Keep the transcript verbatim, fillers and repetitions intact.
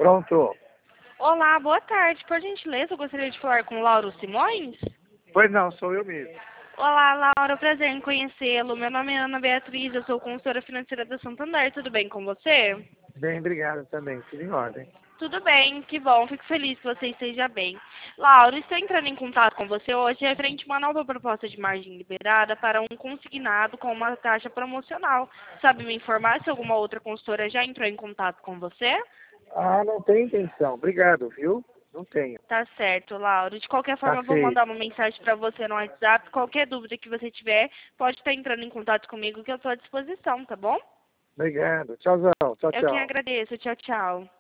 Pronto. Olá, boa tarde. Por gentileza, eu gostaria de falar com o Lauro Simões. Pois não, sou eu mesmo. Olá, Laura, prazer em conhecê-lo. Meu nome é Ana Beatriz, eu sou consultora financeira da Santander. Tudo bem com você? Bem, obrigado também. Tudo em ordem. Tudo bem, que bom. Fico feliz que você esteja bem. Laura, estou entrando em contato com você hoje referente a uma nova proposta de margem liberada para um consignado com uma taxa promocional. Sabe me informar se alguma outra consultora já entrou em contato com você? Ah, não tenho intenção. Obrigado, viu? Não tenho. Tá certo, Laura. De qualquer Tá forma, eu vou feito. mandar uma mensagem para você no WhatsApp. Qualquer dúvida que você tiver, pode estar entrando em contato comigo que eu estou à disposição, tá bom? Obrigado. Tchauzão. Tchau, Eu que tchau. agradeço. Tchau, tchau.